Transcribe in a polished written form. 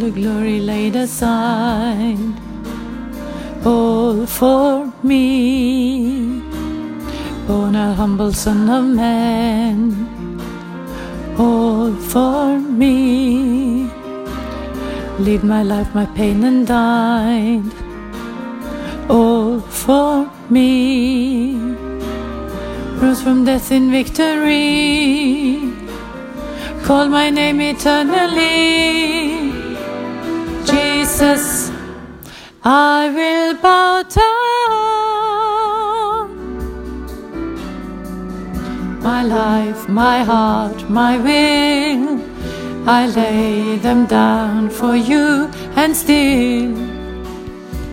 the glory laid aside, all for me. Born a humble son of man, all for me. Lived my life, my pain, and died, all for me. Rose from death in victory, called my name eternally. Jesus, I will bow down. My life, my heart, my will, I lay them down for you, and still